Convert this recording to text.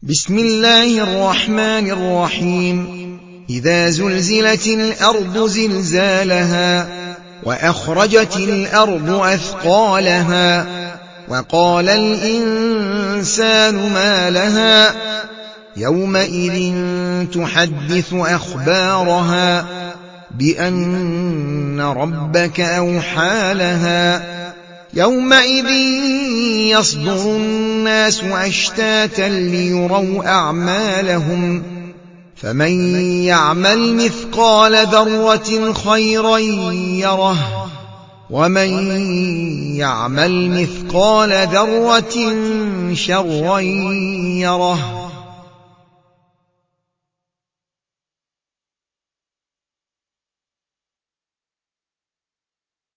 بسم الله الرحمن الرحيم. إذا زلزلت الأرض زلزالها وأخرجت الأرض أثقالها وقال الإنسان ما لها يومئذ تحدث أخبارها بأن ربك أوحى لها يومئذ يصدر الناس أشتاتا ليروا أعمالهم فمن يعمل مثقال ذرة خيرا يره ومن يعمل مثقال ذرة شرا يره